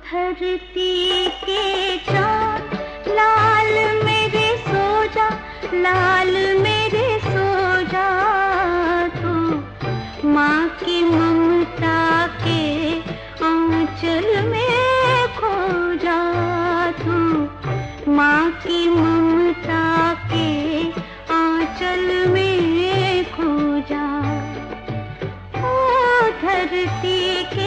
धरती के चाँद लाल मेरे सो जा, लाल मेरे सो जा तू माँ की ममता के आंचल में खो जा, तू माँ की ममता के आंचल में खो जा। ओ धरती के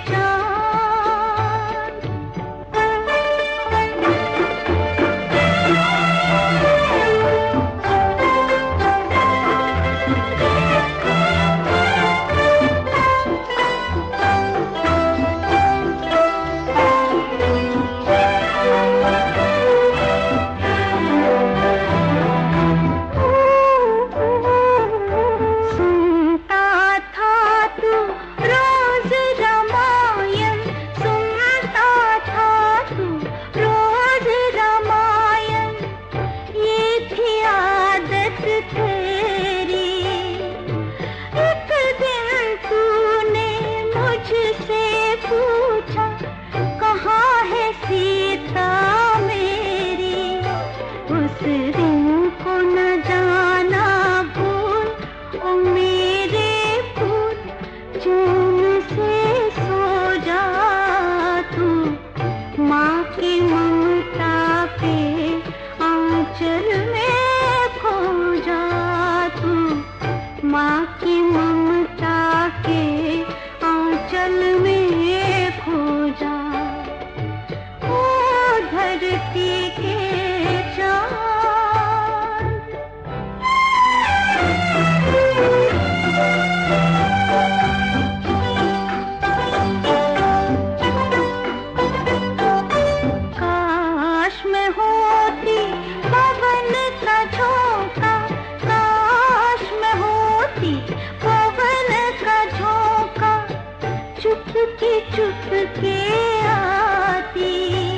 चुप के आती,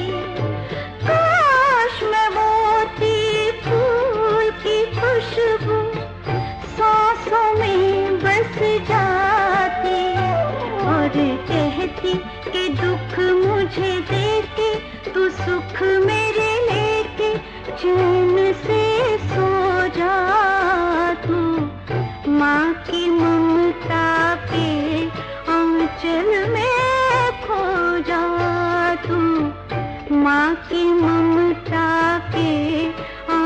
काश मैं होती फूल की खुशबू सांसों में बस जाती और कहती कि दुख मुझे देके तू सुख मेरे लेके चैन से सो जा, तू माँ की ममता के आंचल में माँ की ममता के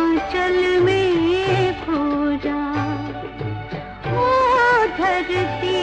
आंचल में खो जा। ओ धरती